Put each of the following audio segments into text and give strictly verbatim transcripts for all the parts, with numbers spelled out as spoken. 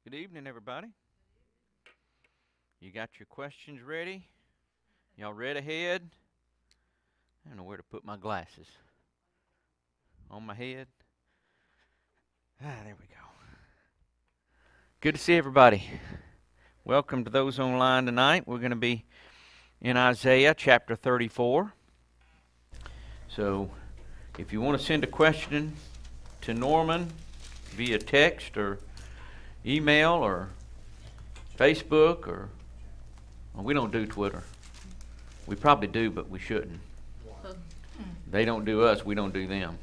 Good evening, everybody. You got your questions ready? Y'all read ahead? I don't know where to put my glasses. On my head? Ah, there we go. Good to see everybody. Welcome to those online tonight. We're going to be in Isaiah chapter thirty-four. So, if you want to send a question to Norman via text or email or Facebook or well, we don't do Twitter. We probably do, but we shouldn't. They don't do us, we don't do them.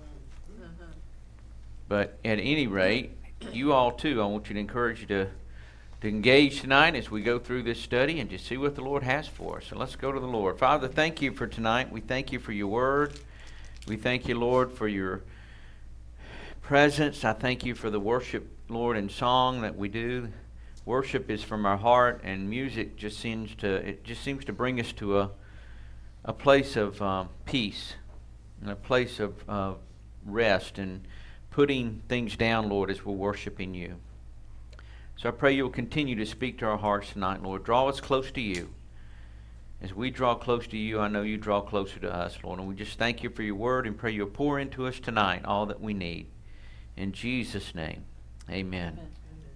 But at any rate, you all too, I want you to encourage you to, to engage tonight as we go through this study and just see what the Lord has for us. So let's go to the Lord. Father, thank you for tonight. We thank you for your word. We thank you, Lord, for your presence. I thank you for the worship, Lord, and song that we do. Worship is from our heart, and music just seems to it just seems to bring us to a a place of um, peace and a place of uh, rest and putting things down, Lord, as we're worshiping you. So I pray you'll continue to speak to our hearts tonight, Lord. Draw us close to you. As we draw close to you, I know you draw closer to us, Lord. And we just thank you for your word and pray you'll pour into us tonight all that we need. In Jesus' name, amen. Amen.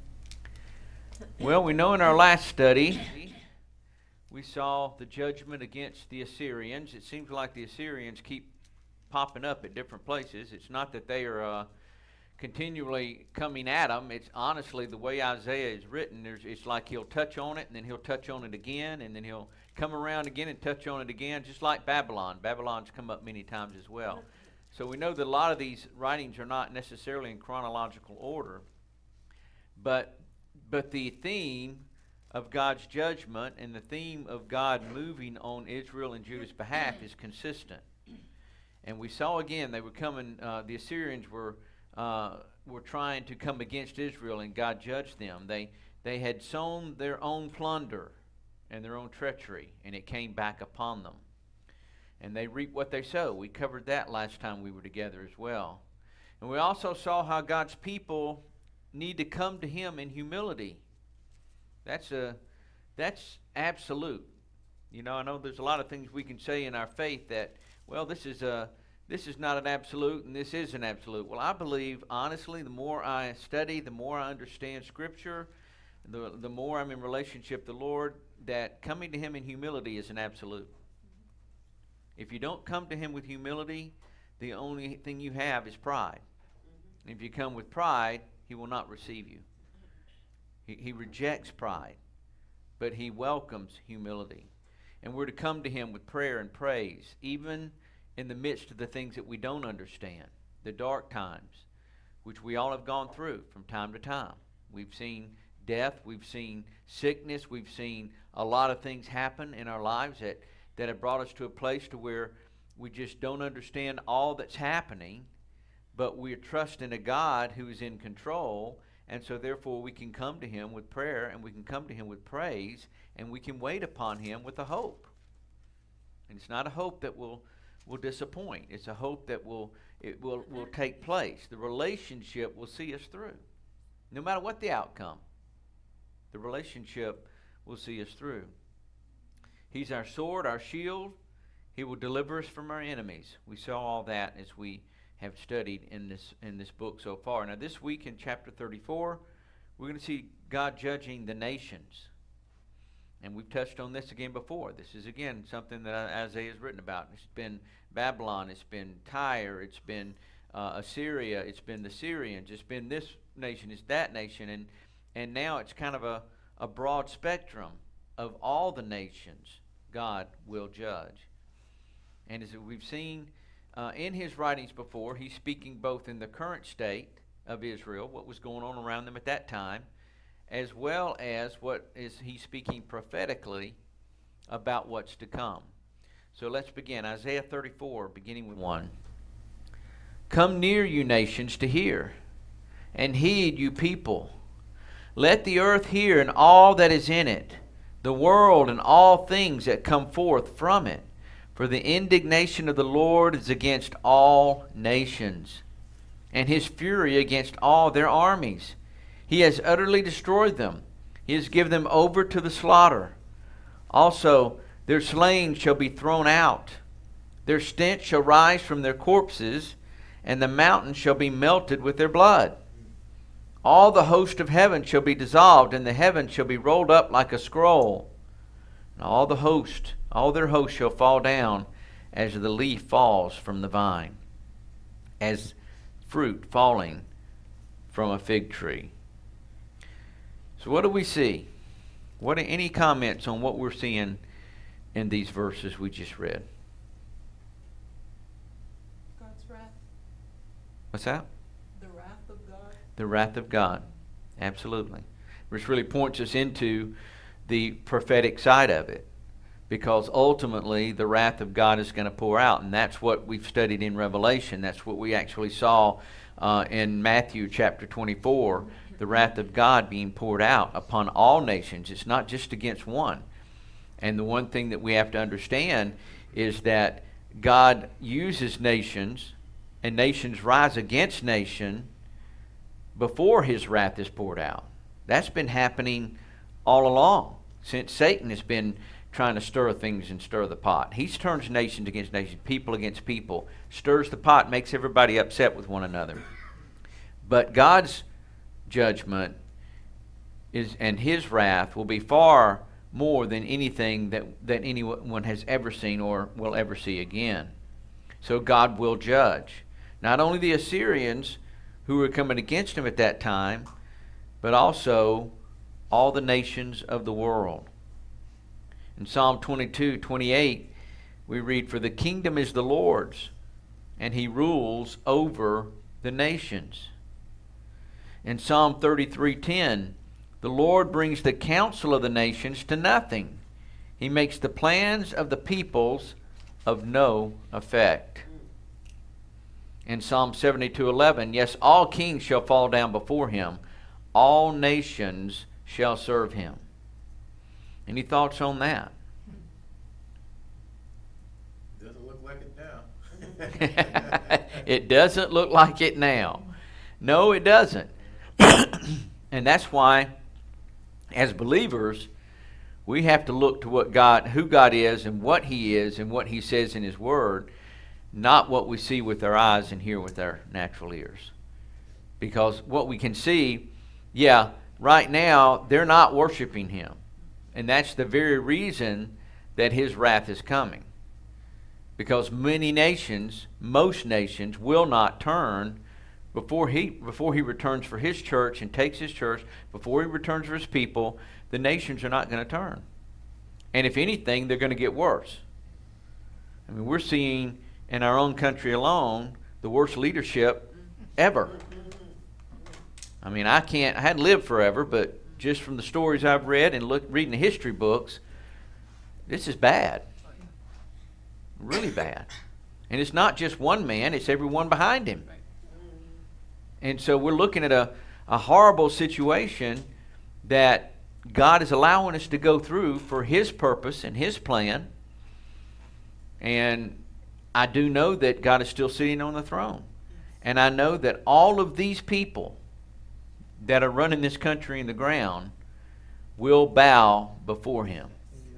Well, we know in our last study, we saw the judgment against the Assyrians. It seems like the Assyrians keep popping up at different places. It's not that they are uh, continually coming at them. It's honestly the way Isaiah is written. There's, it's like he'll touch on it, and then he'll touch on it again, and then he'll come around again and touch on it again, just like Babylon. Babylon's come up many times as well. So we know that a lot of these writings are not necessarily in chronological order, but But the theme of God's judgment and the theme of God moving on Israel and Judah's behalf is consistent. And we saw again they were coming. Uh, the Assyrians were uh, were trying to come against Israel, and God judged them. They they had sown their own plunder and their own treachery, and it came back upon them. And they reap what they sow. We covered that last time we were together as well. And we also saw how God's people need to come to him in humility. That's a that's absolute. You know, I know there's a lot of things we can say in our faith that, well, this is a this is not an absolute and this is an absolute. Well, I believe honestly, the more I study, the more I understand Scripture, the the more I'm in relationship with the Lord, that coming to him in humility is an absolute. If you don't come to him with humility, the only thing you have is pride. And if you come with pride, he will not receive you. He, he rejects pride, but he welcomes humility. And we're to come to him with prayer and praise, even in the midst of the things that we don't understand, the dark times, which we all have gone through from time to time. We've seen death, we've seen sickness, we've seen a lot of things happen in our lives that, that have brought us to a place to where we just don't understand all that's happening, but we're trusting a God who is in control, and so therefore we can come to him with prayer, and we can come to him with praise, and we can wait upon him with a hope. And it's not a hope that will will disappoint. It's a hope that will it will, will take place. The relationship will see us through. No matter what the outcome, the relationship will see us through. He's our sword, our shield. He will deliver us from our enemies. We saw all that as we have studied in this in this book so far. Now this week in chapter thirty-four, we're going to see God judging the nations. And we've touched on this again before. This is again something that Isaiah has written about. It's been Babylon, it's been Tyre, it's been uh, Assyria, it's been the Syrians, it's been this nation, it's that nation, and and now it's kind of a, a broad spectrum of all the nations God will judge. And as we've seen Uh, in his writings before, he's speaking both in the current state of Israel, what was going on around them at that time, as well as what is he speaking prophetically about what's to come. So let's begin. Isaiah thirty-four, beginning with one. Come near, you nations, to hear, and heed, you people. Let the earth hear and all that is in it, the world and all things that come forth from it. For the indignation of the Lord is against all nations, and his fury against all their armies. He has utterly destroyed them. He has given them over to the slaughter. Also, their slain shall be thrown out. Their stench shall rise from their corpses, and the mountains shall be melted with their blood. All the host of heaven shall be dissolved, and the heavens shall be rolled up like a scroll. And all the host, all their host shall fall down as the leaf falls from the vine, as fruit falling from a fig tree. So what do we see? What any comments on what we're seeing in these verses we just read? God's wrath. What's that? The wrath of God. The wrath of God. Absolutely. Which really points us into the prophetic side of it. Because ultimately the wrath of God is going to pour out. And that's what we've studied in Revelation. That's what we actually saw uh, in Matthew chapter twenty-four. The wrath of God being poured out upon all nations. It's not just against one. And the one thing that we have to understand is that God uses nations, and nations rise against nation before his wrath is poured out. That's been happening all along, since Satan has been trying to stir things and stir the pot. He turns nations against nations, people against people, stirs the pot, makes everybody upset with one another. But God's judgment is, and his wrath will be far more than anything that, that anyone has ever seen or will ever see again. So God will judge not only the Assyrians who were coming against him at that time, but also all the nations of the world. In Psalm twenty-two, twenty-eight, we read, "For the kingdom is the Lord's, and he rules over the nations." In Psalm thirty-three, ten, "The Lord brings the counsel of the nations to nothing. He makes the plans of the peoples of no effect." In Psalm seventy-two, eleven, "Yes, all kings shall fall down before him. All nations shall serve him." Any thoughts on that? Doesn't look like it now. It doesn't look like it now. No, it doesn't. And that's why, as believers, we have to look to what God, who God is and what he is and what he says in his word, not what we see with our eyes and hear with our natural ears. Because what we can see, yeah, right now, they're not worshiping him. And that's the very reason that his wrath is coming. Because many nations, most nations, will not turn before he before he returns for his church and takes his church, before he returns for his people. The nations are not going to turn. And if anything, they're going to get worse. I mean, we're seeing in our own country alone the worst leadership ever. I mean, I can't, I hadn't lived forever, but just from the stories I've read and look, reading the history books, this is bad. Really bad. And it's not just one man, it's everyone behind him. And so we're looking at a, a horrible situation that God is allowing us to go through for his purpose and his plan. And I do know that God is still sitting on the throne. And I know that all of these people that are running this country in the ground will bow before him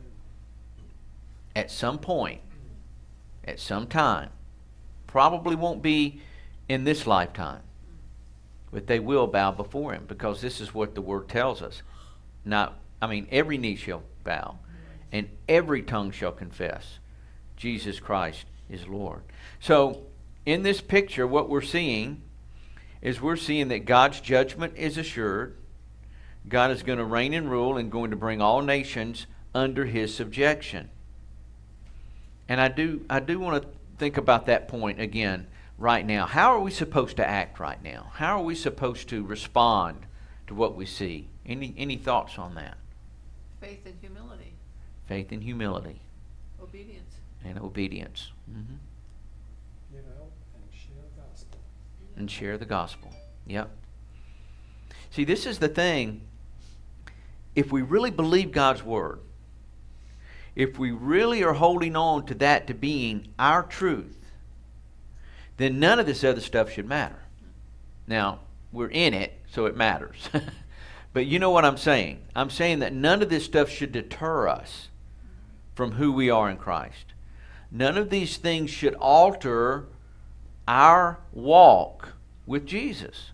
at some point, at some time. Probably won't be in this lifetime, but they will bow before him, because this is what the word tells us. Not, I mean, every knee shall bow and every tongue shall confess Jesus Christ is Lord. So in this picture, what we're seeing is we're seeing that God's judgment is assured. God is going to reign and rule and going to bring all nations under his subjection. And I do I do want to think about that point again right now. How are we supposed to act right now? How are we supposed to respond to what we see? Any any thoughts on that? Faith and humility. Faith and humility. Obedience. And obedience. Mm-hmm. You know, and share the gospel. And share the gospel. Yep. See, this is the thing. If we really believe God's word, if we really are holding on to that to being our truth, then none of this other stuff should matter. Now, we're in it, so it matters. But you know what I'm saying? I'm saying that none of this stuff should deter us from who we are in Christ. None of these things should alter our walk with Jesus.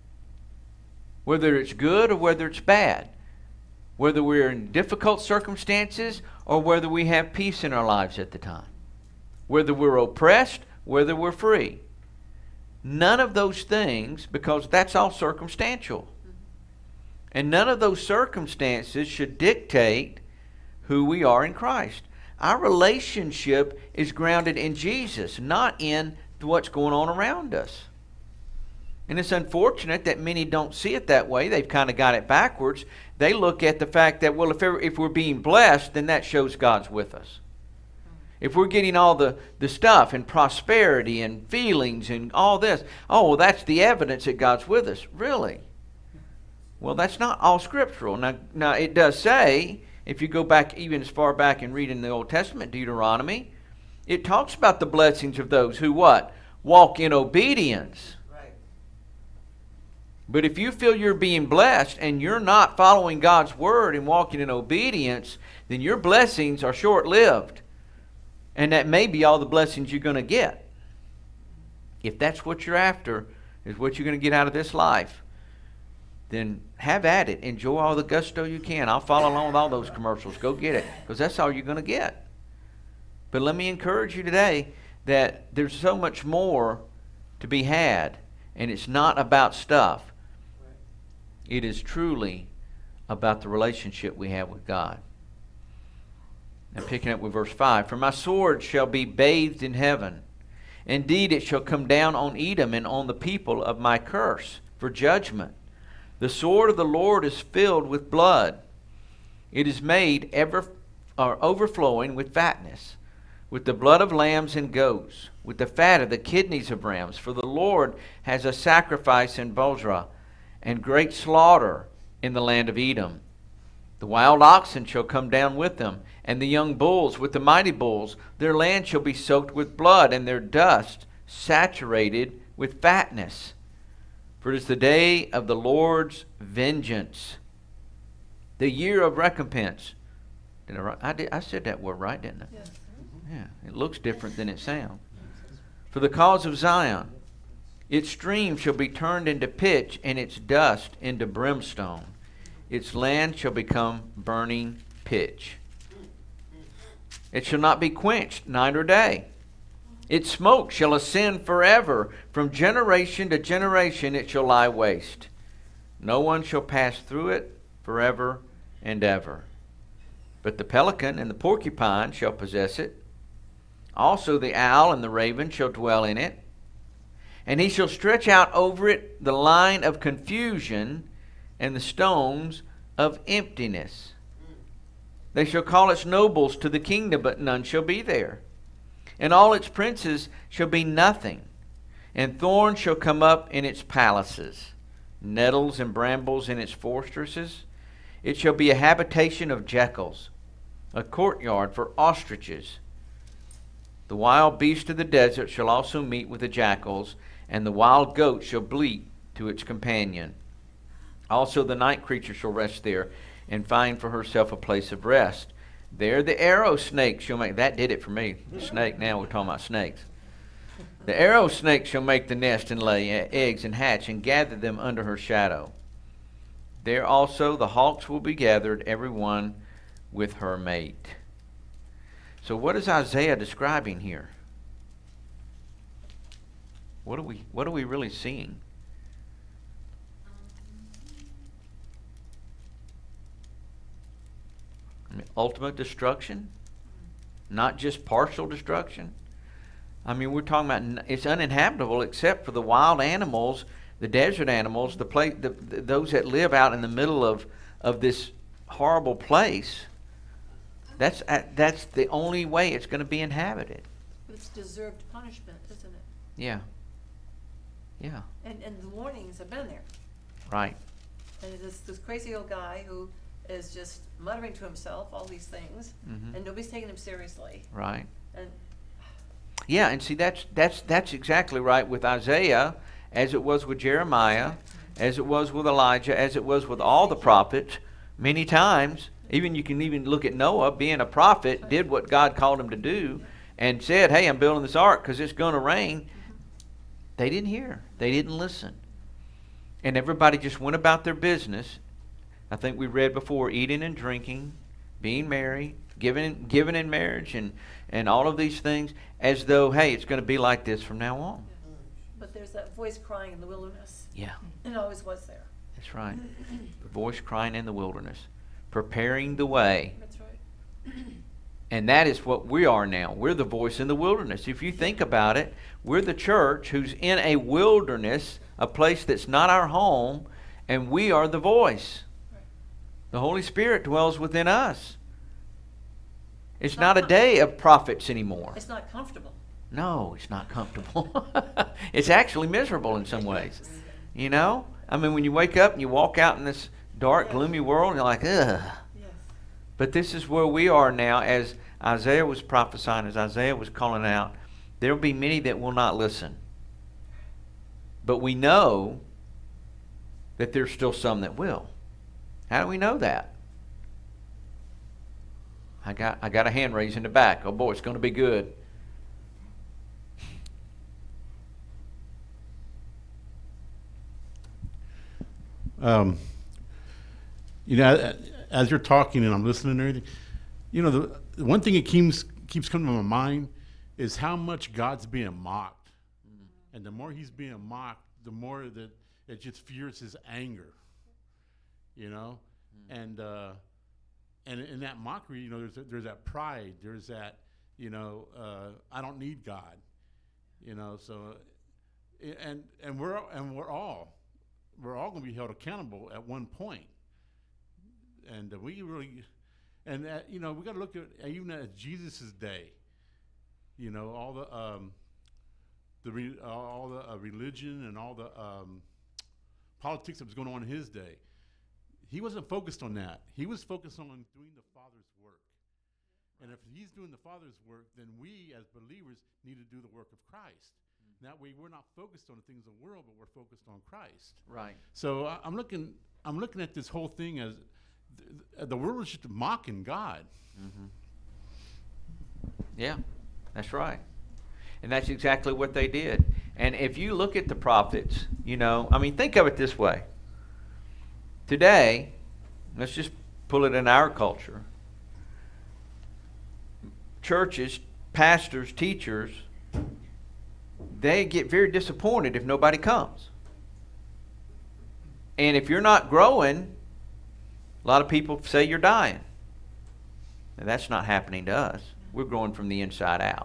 Whether it's good or whether it's bad. Whether we're in difficult circumstances or whether we have peace in our lives at the time. Whether we're oppressed, whether we're free. None of those things, because that's all circumstantial. And none of those circumstances should dictate who we are in Christ. Our relationship is grounded in Jesus, not in what's going on around us. And it's unfortunate that many don't see it that way. They've kind of got it backwards. They look at the fact that, well, if, ever, if we're being blessed, then that shows God's with us. If we're getting all the, the stuff and prosperity and feelings and all this, oh, well, that's the evidence that God's with us. Really? Well, that's not all scriptural. Now, now, it does say, if you go back even as far back and read in the Old Testament, Deuteronomy, it talks about the blessings of those who what? Walk in obedience. Right. But if you feel you're being blessed and you're not following God's word and walking in obedience, then your blessings are short-lived. And that may be all the blessings you're going to get. If that's what you're after, is what you're going to get out of this life, then have at it. Enjoy all the gusto you can. I'll follow along with all those commercials. Go get it, because that's all you're going to get. But let me encourage you today that there's so much more to be had, and it's not about stuff. It is truly about the relationship we have with God. Now picking up with verse five, for my sword shall be bathed in heaven. Indeed, it shall come down on Edom and on the people of my curse for judgment. The sword of the Lord is filled with blood. It is made ever or overflowing with fatness, with the blood of lambs and goats, with the fat of the kidneys of rams. For the Lord has a sacrifice in Bozrah, and great slaughter in the land of Edom. The wild oxen shall come down with them, and the young bulls with the mighty bulls. Their land shall be soaked with blood, and their dust saturated with fatness. For it is the day of the Lord's vengeance, the year of recompense. Did I, I, did, I said that word right, didn't I? Yes. Yeah, it looks different than it sounds. For the cause of Zion, its stream shall be turned into pitch, and its dust into brimstone. Its land shall become burning pitch. It shall not be quenched night or day. Its smoke shall ascend forever. From generation to generation it shall lie waste. No one shall pass through it forever and ever. But the pelican and the porcupine shall possess it. Also the owl and the raven shall dwell in it. And he shall stretch out over it the line of confusion and the stones of emptiness. They shall call its nobles to the kingdom, but none shall be there. And all its princes shall be nothing. And thorns shall come up in its palaces, nettles and brambles in its fortresses. It shall be a habitation of jackals, a courtyard for ostriches. The wild beast of the desert shall also meet with the jackals, and the wild goat shall bleat to its companion. Also the night creature shall rest there, and find for herself a place of rest. There the arrow snake shall make, that did it for me, snake, now we're talking about snakes. The arrow snake shall make the nest and lay eggs and hatch and gather them under her shadow. There also the hawks will be gathered, every one with her mate. So what is Isaiah describing here? What are we, what are we really seeing? I mean, ultimate destruction, not just partial destruction. I mean, we're talking about it's uninhabitable except for the wild animals, the desert animals, the place, the, the, those that live out in the middle of of this horrible place. That's uh, that's the only way it's going to be inhabited. It's deserved punishment, isn't it? Yeah. Yeah. And and the warnings have been there. Right. And this this crazy old guy who is just muttering to himself all these things, Mhm. and nobody's taking him seriously. Right. And Yeah, and see that's that's that's exactly right with Isaiah, as it was with Jeremiah, as it was with Elijah, as it was with all the prophets, many times. Even you can even look at Noah, being a prophet, did what God called him to do, and said, hey, I'm building this ark because it's going to rain. They didn't hear. They didn't listen. And everybody just went about their business. I think we read before, eating and drinking, being married, giving, giving in marriage, and, and all of these things, as though, hey, it's going to be like this from now on. But there's that voice crying in the wilderness. Yeah, It always was there. that's right. The voice crying in the wilderness, preparing the way. That's right. And that is what we are now. We're the voice in the wilderness. If you think about it, we're the church who's in a wilderness, a place that's not our home, and we are the voice. Right. The Holy Spirit dwells within us. It's It's not not a day of prophets anymore. It's not comfortable. No, it's not comfortable. It's actually miserable in some ways. You know? I mean, when you wake up and you walk out in this dark, gloomy world, and you're like, ugh. Yes. But this is where we are now, as Isaiah was prophesying, as Isaiah was calling out. There will be many that will not listen. But we know that there's still some that will. How do we know that? I got I got a hand raised in the back. Oh boy, it's going to be good. Um, you know, as you're talking and I'm listening and everything, you know, the, the one thing that keeps keeps coming to my mind is how much God's being mocked, mm. and the more He's being mocked, the more that it just fuels His anger. You know, mm. and uh, and in that mockery, you know, there's there's that pride, there's that, you know, uh, I don't need God, you know, so and and we're and we're all. We're all going to be held accountable at one point, and uh, we really, and uh, you know, we got to look at even at Jesus's day. You know, all the um, the re, uh, all the uh, religion and all the um, politics that was going on in his day. He wasn't focused on that. He was focused on doing the Father's work. And if He's doing the Father's work, then we as believers need to do the work of Christ. That way, we're not focused on the things of the world, but we're focused on Christ. Right. So uh, I'm looking. I'm looking at this whole thing as th- the world is just mocking God. Mm-hmm. Yeah, that's right, and that's exactly what they did. And if you look at the prophets, you know, I mean, think of it this way. Today, let's just pull it in our culture. Churches, pastors, teachers, they get very disappointed if nobody comes. And if you're not growing, a lot of people say you're dying. And that's not happening to us. We're growing from the inside out.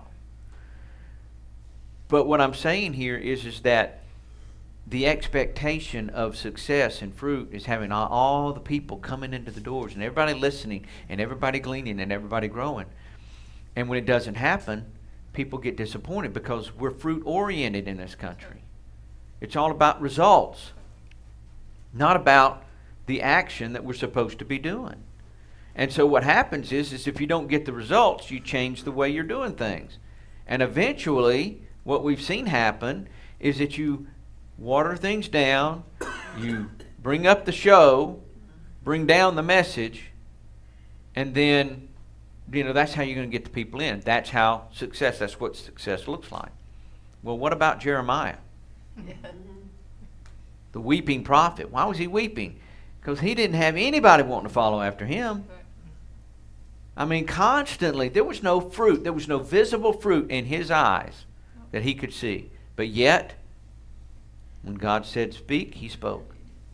But what I'm saying here is, is that the expectation of success and fruit is having all, all the people coming into the doors and everybody listening and everybody gleaning and everybody growing. And when it doesn't happen, people get disappointed because we're fruit oriented in this country. It's all about results, not about the action that we're supposed to be doing. And so what happens is, is if you don't get the results, you change the way you're doing things. And eventually, what we've seen happen is that you water things down, you bring up the show, bring down the message, and then you know, that's how you're going to get the people in. That's how success, that's what success looks like. Well, what about Jeremiah? Yeah. The weeping prophet. Why was he weeping? Because he didn't have anybody wanting to follow after him. Right. I mean, constantly, there was no fruit. There was no visible fruit in his eyes that he could see. But yet, when God said speak, he spoke.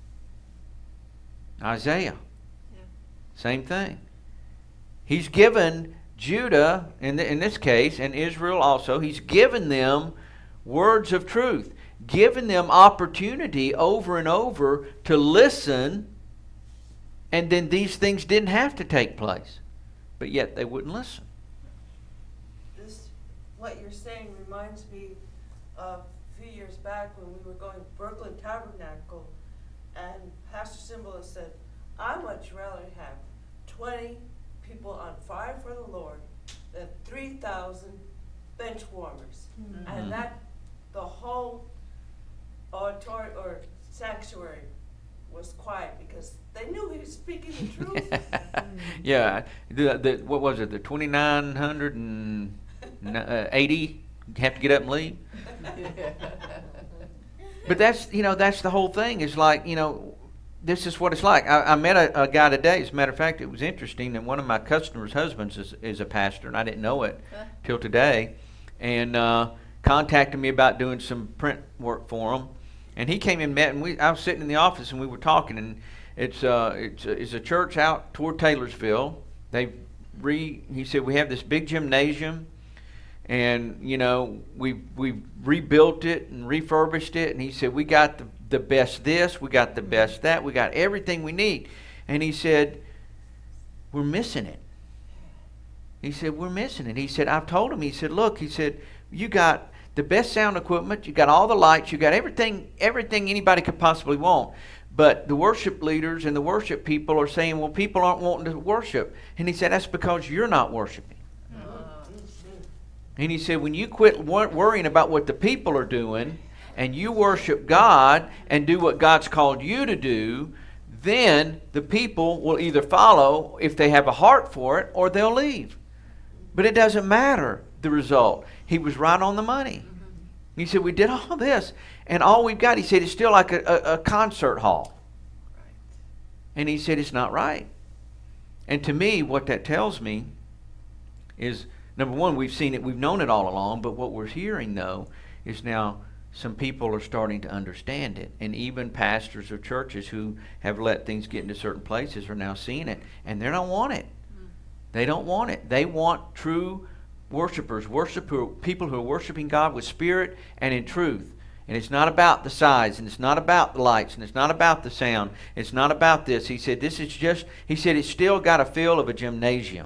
Isaiah, Yeah. same thing. He's given Judah, in, the, in this case, and Israel also, he's given them words of truth, given them opportunity over and over to listen, and then these things didn't have to take place. But yet they wouldn't listen. This, what you're saying reminds me of a few years back when we were going to Brooklyn Tabernacle, and Pastor Cymbala said, I much rather have twenty people on fire for the Lord than three thousand bench warmers. Mm-hmm. And that, the whole auditorium or sanctuary was quiet because they knew he was speaking the truth. Yeah, the, the, what was it, the twenty-nine hundred eighty have to get up and leave? But that's, you know, that's the whole thing. Is like, you know, this is what it's like. I, I met a, a guy today. As a matter of fact, it was interesting. And one of my customers' husbands is, is a pastor, and I didn't know it Huh? till today. And uh, contacted me about doing some print work for him. And he came and met, and we. I was sitting in the office, and we were talking. And it's uh, it's, it's a church out toward Taylorsville. They re. He said we have this big gymnasium. And, you know, we we rebuilt it and refurbished it. And he said, we got the, the best this, we got the best that, we got everything we need. And he said, we're missing it. He said, we're missing it. He said, I've told him, he said, look, he said, you got the best sound equipment, you got all the lights, you got everything, everything anybody could possibly want. But the worship leaders and the worship people are saying, well, people aren't wanting to worship. And he said, that's because you're not worshiping. And he said, when you quit wor- worrying about what the people are doing and you worship God and do what God's called you to do, then the people will either follow if they have a heart for it or they'll leave. But it doesn't matter the result. He was right on the money. He said, we did all this and all we've got, he said, it's still like a, a, a concert hall. And he said, it's not right. And to me, what that tells me is, number one, we've seen it, we've known it all along, but what we're hearing, though, is now some people are starting to understand it. And even pastors of churches who have let things get into certain places are now seeing it, and they don't want it. They don't want it. They want true worshipers, worship who, people who are worshiping God with spirit and in truth. And it's not about the size, and it's not about the lights, and it's not about the sound. It's not about this. He said, this is just, he said, it's still got a feel of a gymnasium.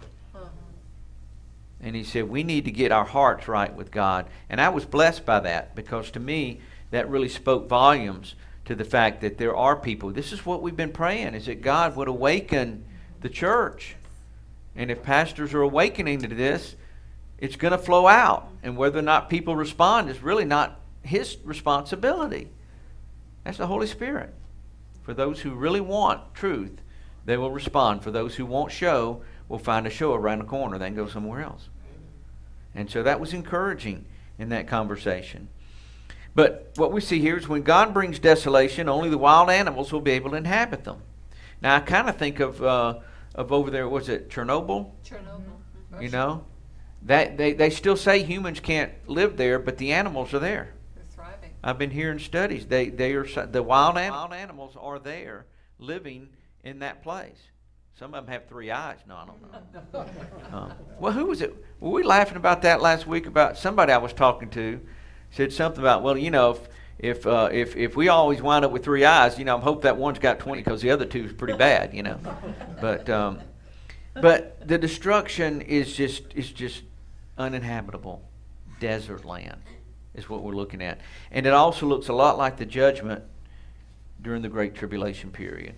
And he said, we need to get our hearts right with God. And I was blessed by that, because to me, that really spoke volumes to the fact that there are people. This is what we've been praying, is that God would awaken the church. And if pastors are awakening to this, it's going to flow out. And whether or not people respond is really not his responsibility. That's the Holy Spirit. For those who really want truth, they will respond. For those who won't show, will find a show around the corner, then go somewhere else. And so that was encouraging in that conversation. But what we see here is when God brings desolation, only the wild animals will be able to inhabit them. Now I kind of think of uh, of over there, was it Chernobyl? Chernobyl. You know, that they, they still say humans can't live there, but the animals are there. They're thriving. I've been hearing studies. They they are the wild, an- wild animals are there, living in that place. Some of them have three eyes. No, I don't know. Um, well, who was it? Were we laughing about that last week? About somebody I was talking to said something about, well, you know, if if uh, if if we always wind up with three eyes, you know, I hope that one's got twenty, because the other two is pretty bad, you know. But um, but the destruction is just is just uninhabitable, desert land is what we're looking at, and it also looks a lot like the judgment during the Great Tribulation period.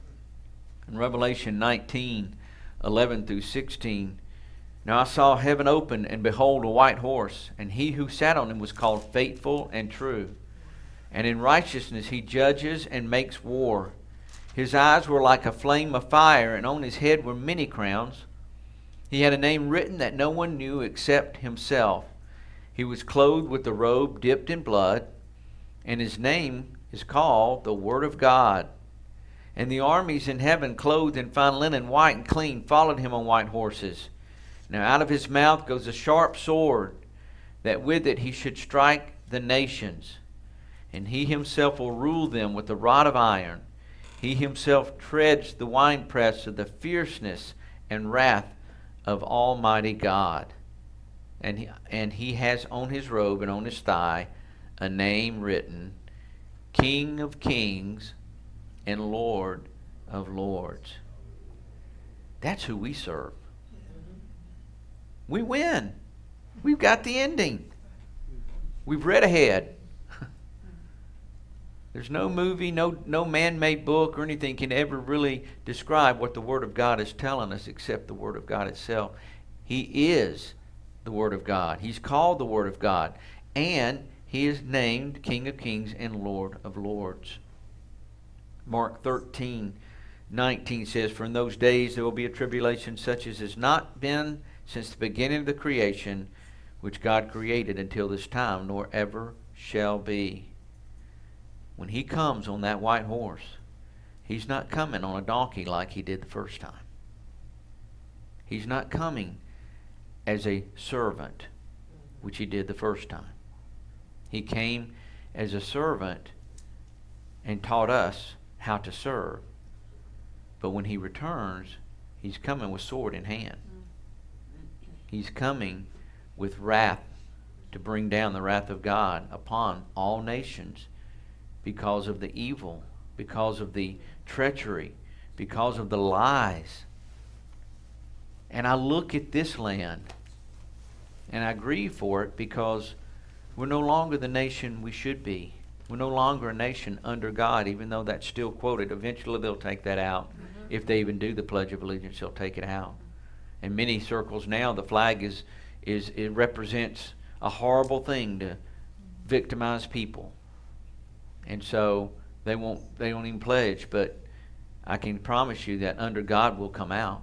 In Revelation nineteen, eleven through sixteen, now I saw heaven open, and behold, a white horse, and he who sat on him was called Faithful and True. And in righteousness he judges and makes war. His eyes were like a flame of fire, and on his head were many crowns. He had a name written that no one knew except himself. He was clothed with a robe dipped in blood, and his name is called the Word of God. And the armies in heaven, clothed in fine linen, white and clean, followed him on white horses. Now out of his mouth goes a sharp sword, that with it he should strike the nations. And he himself will rule them with a rod of iron. He himself treads the winepress of the fierceness and wrath of Almighty God. And he, and he has on his robe and on his thigh a name written, King of Kings and Lord of Lords. That's who we serve. We win. We've got the ending. We've read ahead. There's no movie, no no man-made book or anything can ever really describe what the Word of God is telling us except the Word of God itself. He is the Word of God. He's called the Word of God. And He is named King of Kings and Lord of Lords. Mark thirteen nineteen says, "For in those days there will be a tribulation such as has not been since the beginning of the creation, which God created until this time, nor ever shall be." When he comes on that white horse, he's not coming on a donkey like he did the first time. He's not coming as a servant, which he did the first time. He came as a servant and taught us how to serve. But when he returns, he's coming with sword in hand. He's coming with wrath to bring down the wrath of God upon all nations because of the evil, because of the treachery, because of the lies. And I look at this land and I grieve for it because we're no longer the nation we should be. We're no longer a nation under God, even though that's still quoted. Eventually they'll take that out. Mm-hmm. If they even do the Pledge of Allegiance, they'll take it out. In many circles now, the flag is, is it represents a horrible thing to victimize people. And so they won't they won't even pledge, but I can promise you that under God will come out.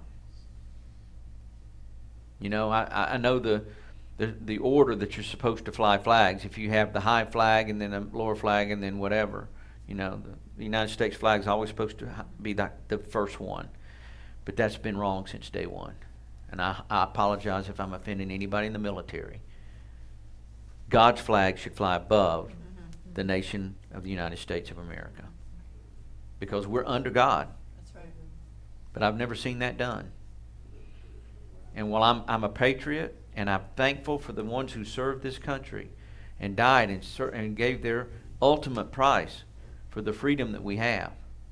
You know, I, I know the The, the order that you're supposed to fly flags. If you have the high flag and then a lower flag and then whatever, you know, the, the United States flag is always supposed to be the, the first one. But that's been wrong since day one. And I, I apologize if I'm offending anybody in the military. God's flag should fly above mm-hmm. the nation of the United States of America. Because we're under God. That's right. But I've never seen that done. And while I'm, I'm a patriot, and I'm thankful for the ones who served this country and died and, ser- and gave their ultimate price for the freedom that we have.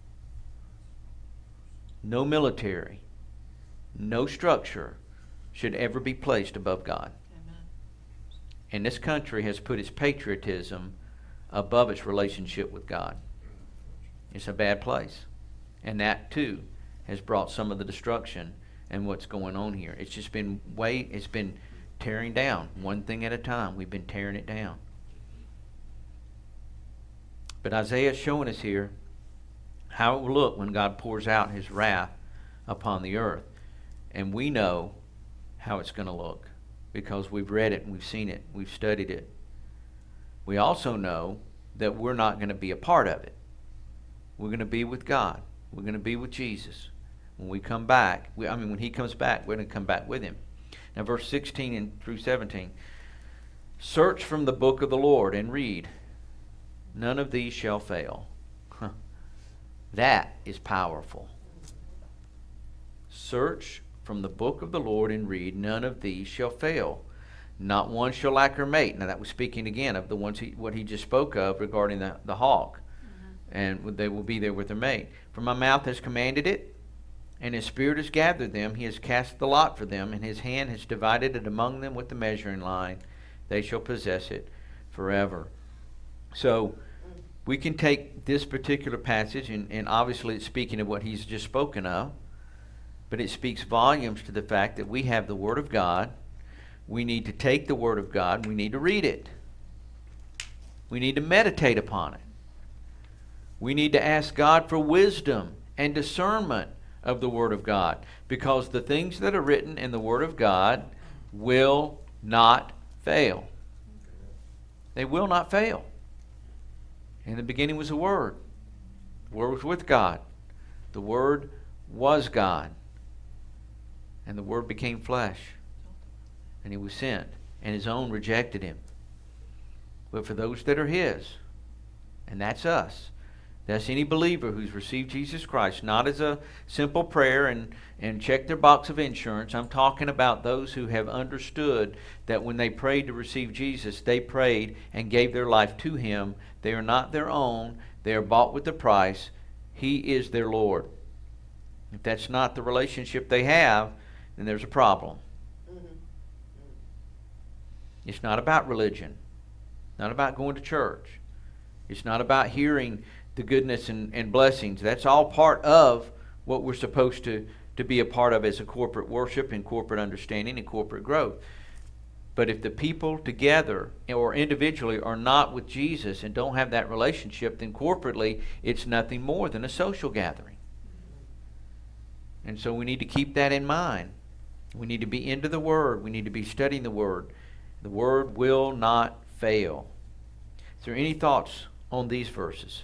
No military, no structure should ever be placed above God. Amen. And this country has put its patriotism above its relationship with God. It's a bad place. And that too has brought some of the destruction and what's going on here. It's just been way, it's been tearing down one thing at a time. We've been tearing it down. But Isaiah is showing us here how it will look when God pours out his wrath upon the earth. And we know how it's going to look because we've read it and we've seen it. We've studied it. We also know that we're not going to be a part of it. We're going to be with God. We're going to be with Jesus. When we come back, we, I mean, when he comes back, we're going to come back with him. Now, verse sixteen and through seventeen. Search from the book of the Lord and read. None of these shall fail. Huh. That is powerful. Search from the book of the Lord and read. None of these shall fail. Not one shall lack her mate. Now, that was speaking again of the ones he, what he just spoke of regarding the, the hawk. Mm-hmm. And they will be there with their mate. For my mouth has commanded it. And his spirit has gathered them. He has cast the lot for them, and his hand has divided it among them with the measuring line. They shall possess it forever. So we can take this particular passage, and, and obviously it's speaking of what he's just spoken of, but it speaks volumes to the fact that we have the Word of God. We need to take the Word of God. We need to read it. We need to meditate upon it. We need to ask God for wisdom and discernment of the Word of God, because the things that are written in the Word of God will not fail. They will not fail. In the beginning was the Word. The Word was with God. The Word was God. And the Word became flesh. And he was sent. And his own rejected him. But for those that are his, and that's us, that's any believer who's received Jesus Christ, not as a simple prayer and, and check their box of insurance. I'm talking about those who have understood that when they prayed to receive Jesus, they prayed and gave their life to him. They are not their own. They are bought with a price. He is their Lord. If that's not the relationship they have, then there's a problem. Mm-hmm. It's not about religion. Not about going to church. It's not about hearing the goodness and, and blessings. That's all part of what we're supposed to, to be a part of as a corporate worship and corporate understanding and corporate growth. But if the people together or individually are not with Jesus and don't have that relationship, then corporately it's nothing more than a social gathering. And so we need to keep that in mind. We need to be into the Word. We need to be studying the Word. The Word will not fail. Is there any thoughts on these verses?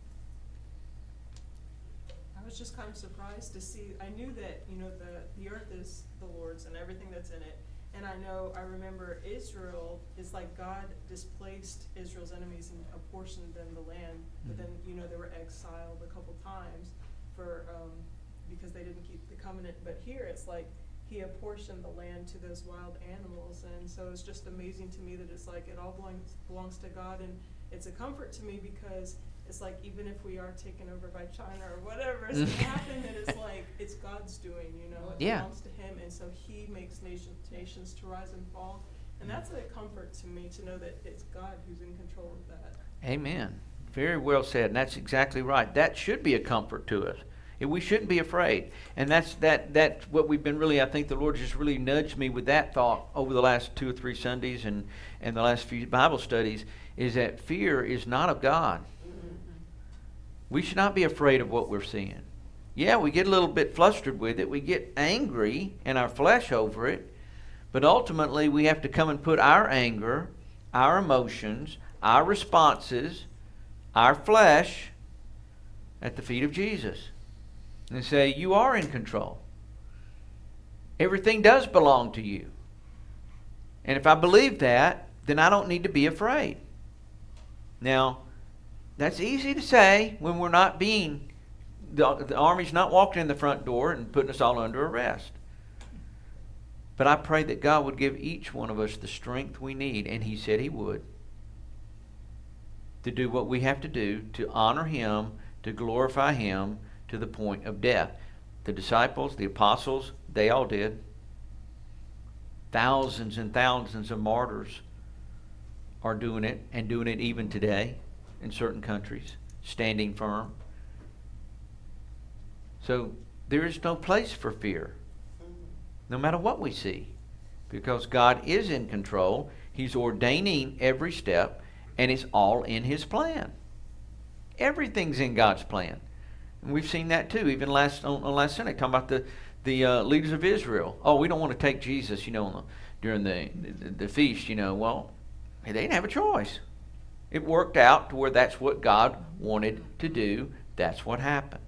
I was just kind of surprised to see, I knew that, you know, the, the earth is the Lord's and everything that's in it. And I know, I remember Israel, it's like God displaced Israel's enemies and apportioned them the land. But then, you know, they were exiled a couple times for, um, because they didn't keep the covenant. But here it's like he apportioned the land to those wild animals. And so it's just amazing to me that it's like it all belongs, belongs to God. And it's a comfort to me because it's like even if we are taken over by China or whatever is going to happen, that it's like it's God's doing, you know. It Yeah. belongs to him, and so he makes nations nations to rise and fall. And that's a comfort to me to know that it's God who's in control of that. Amen. Very well said, and that's exactly right. That should be a comfort to us. And we shouldn't be afraid. And that's that that's what we've been really, I think the Lord just really nudged me with that thought over the last two or three Sundays and, and the last few Bible studies, is that fear is not of God. We should not be afraid of what we're seeing. Yeah, we get a little bit flustered with it. We get angry in our flesh over it. But ultimately, we have to come and put our anger, our emotions, our responses, our flesh at the feet of Jesus. And say, you are in control. Everything does belong to you. And if I believe that, then I don't need to be afraid. Now, that's easy to say when we're not being, the, the army's not walking in the front door and putting us all under arrest. But I pray that God would give each one of us the strength we need, and He said He would, to do what we have to do to honor Him, to glorify Him to the point of death. The disciples, the apostles, they all did. Thousands and thousands of martyrs are doing it, and doing it even today in certain countries, standing firm. So there is no place for fear, no matter what we see, because God is in control. He's ordaining every step, and it's all in His plan. Everything's in God's plan. And we've seen that too, even last on, on last Sunday, talking about the, the uh, leaders of Israel. Oh, we don't want to take Jesus, you know, on the, during the, the, the feast, you know. Well, they didn't have a choice. It worked out to where that's what God wanted to do. That's what happened.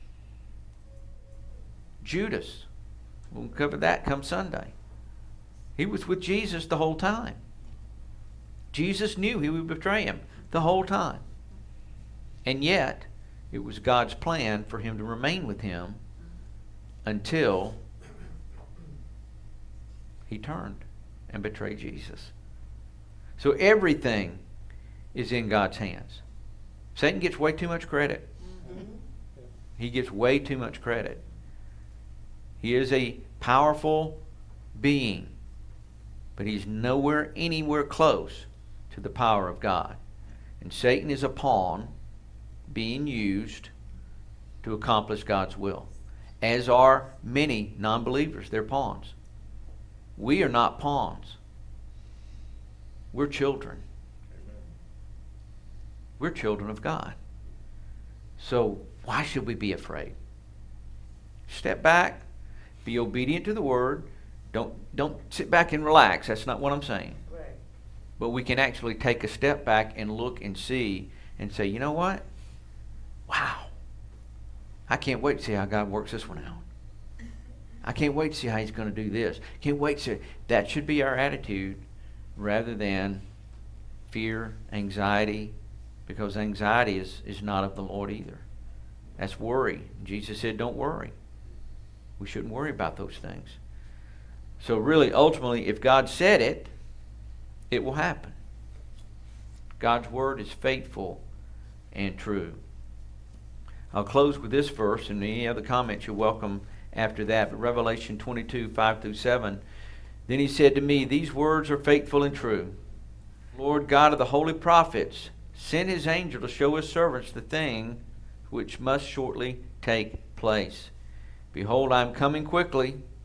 Judas, we'll cover that come Sunday. He was with Jesus the whole time. Jesus knew he would betray him the whole time. And yet, it was God's plan for him to remain with him until he turned and betrayed Jesus. So everything is in God's hands. Satan gets way too much credit. He gets way too much credit. He is a powerful being, but he's nowhere, anywhere close to the power of God. And Satan is a pawn being used to accomplish God's will, as are many non-believers. They're pawns. We are not pawns. We're children. We're children of God. So why should we be afraid? Step back. Be obedient to the Word. Don't, don't sit back and relax. That's not what I'm saying. Right. But we can actually take a step back and look and see and say, you know what? Wow. I can't wait to see how God works this one out. I can't wait to see how He's going to do this. Can't wait to see. That should be our attitude rather than fear, anxiety, because anxiety is, is not of the Lord either. That's worry. Jesus said, don't worry. We shouldn't worry about those things. So really, ultimately, if God said it, it will happen. God's word is faithful and true. I'll close with this verse, and any other comments you're welcome after that. But Revelation twenty-two, five through seven. Then he said to me, these words are faithful and true. Lord God of the holy prophets sent his angel to show his servants the thing which must shortly take place. Behold, I am coming quickly.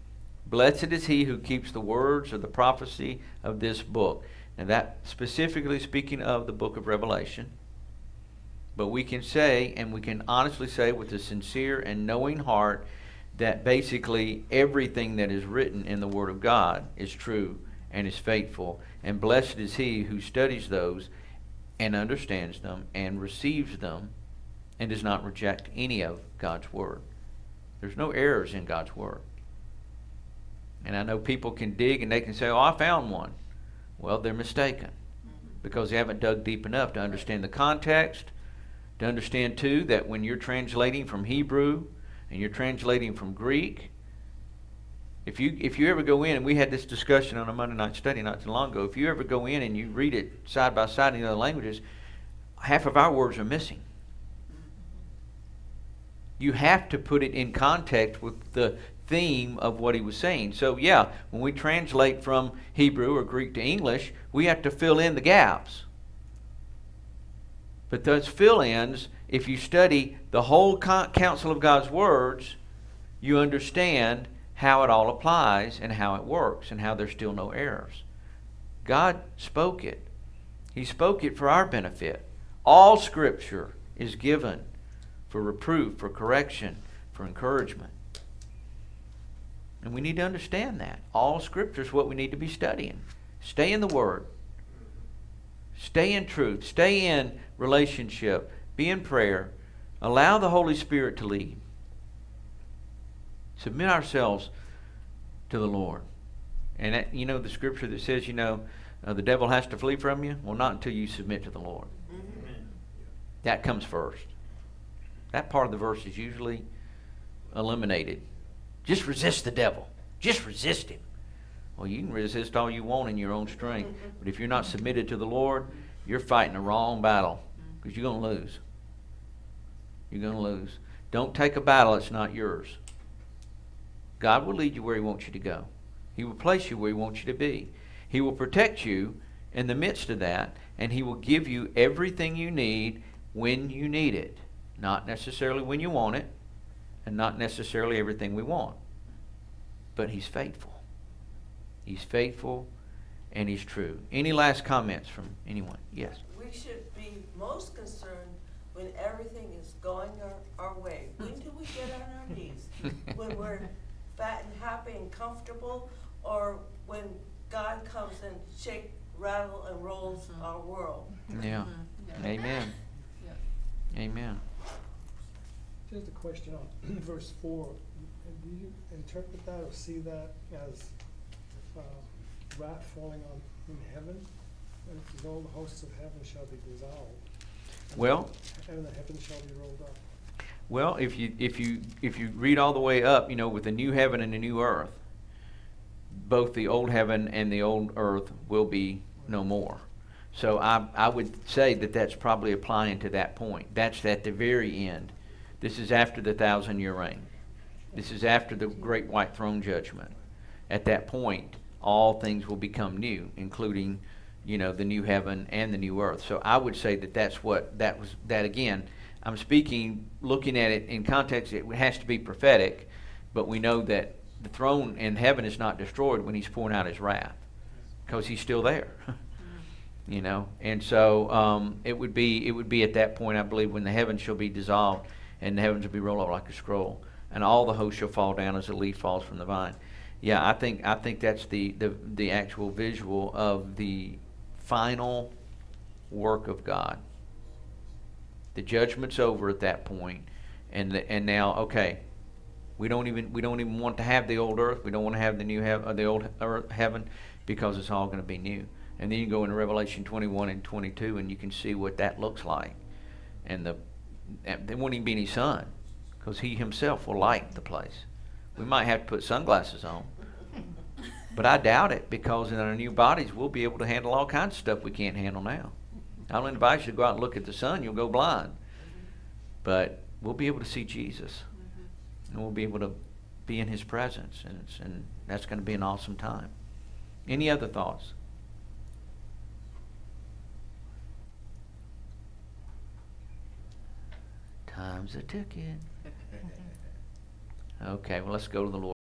Blessed is he who keeps the words of the prophecy of this book. Now that specifically speaking of the book of Revelation. But we can say, and we can honestly say with a sincere and knowing heart, that basically everything that is written in the Word of God is true and is faithful. And blessed is he who studies those and understands them and receives them and does not reject any of God's Word. There's no errors in God's Word. And I know people can dig and they can say, oh, I found one. Well, they're mistaken because they haven't dug deep enough to understand the context, to understand, too, that when you're translating from Hebrew and you're translating from Greek, if you if you ever go in, and we had this discussion on a Monday night study not too long ago, if you ever go in and you read it side by side in the other languages, half of our words are missing. You have to put it in context with the theme of what he was saying. So yeah, when we translate from Hebrew or Greek to English, we have to fill in the gaps. But those fill-ins, if you study the whole con- counsel of God's words, you understand how it all applies and how it works and how there's still no errors. God spoke it. He spoke it for our benefit. All Scripture is given for reproof, for correction, for encouragement. And we need to understand that. All Scripture is what we need to be studying. Stay in the Word. Stay in truth. Stay in relationship. Be in prayer. Allow the Holy Spirit to lead. Submit ourselves to the Lord. And that, you know the scripture that says, you know, uh, the devil has to flee from you? Well, not until you submit to the Lord. Amen. That comes first. That part of the verse is usually eliminated. Just resist the devil. Just resist him. Well, you can resist all you want in your own strength. But if you're not submitted to the Lord, you're fighting the wrong battle. Because you're going to lose. You're going to lose. Don't take a battle that's not yours. God will lead you where he wants you to go. He will place you where he wants you to be. He will protect you in the midst of that. And he will give you everything you need when you need it. Not necessarily when you want it. And not necessarily everything we want. But he's faithful. He's faithful and he's true. Any last comments from anyone? Yes. We should be most concerned when everything is going our, our way. When do we get on our knees? When we're fat and happy and comfortable, or when God comes and shake, rattle, and rolls Mhm. our world? Yeah. Yeah. Amen. Yeah. Amen. Just a question on verse four. Do you interpret that or see that as uh, wrath falling on in heaven? And all the hosts of heaven shall be dissolved. Well, And the heavens shall be rolled up. Well, if you if you if you read all the way up, you know, with the new heaven and the new earth, both the old heaven and the old earth will be no more. So I I would say that that's probably applying to that point. That's at the very end. This is after the thousand year reign. This is after the great white throne judgment. At that point, all things will become new, including, you know, the new heaven and the new earth. So I would say that that's what that was. That again. I'm speaking, looking at it in context, it has to be prophetic, but we know that the throne in heaven is not destroyed when he's pouring out his wrath, because he's still there, you know. And so um, it would be it would be at that point, I believe, when the heavens shall be dissolved and the heavens will be rolled up like a scroll, and all the hosts shall fall down as a leaf falls from the vine. Yeah, I think I think that's the the, the actual visual of the final work of God. The judgment's over at that point, and the, and now okay, we don't even we don't even want to have the old earth. We don't want to have the new heaven, uh, the old earth, heaven, because it's all going to be new. And then you go into Revelation twenty-one and twenty-two, and you can see what that looks like. And the and there won't even be any sun, because he himself will light the place. We might have to put sunglasses on, but I doubt it, because in our new bodies we'll be able to handle all kinds of stuff we can't handle now. I'll invite you to go out and look at the sun. You'll go blind. But we'll be able to see Jesus. And we'll be able to be in his presence. And, it's, and that's going to be an awesome time. Any other thoughts? Time's a ticking. Okay, well, let's go to the Lord.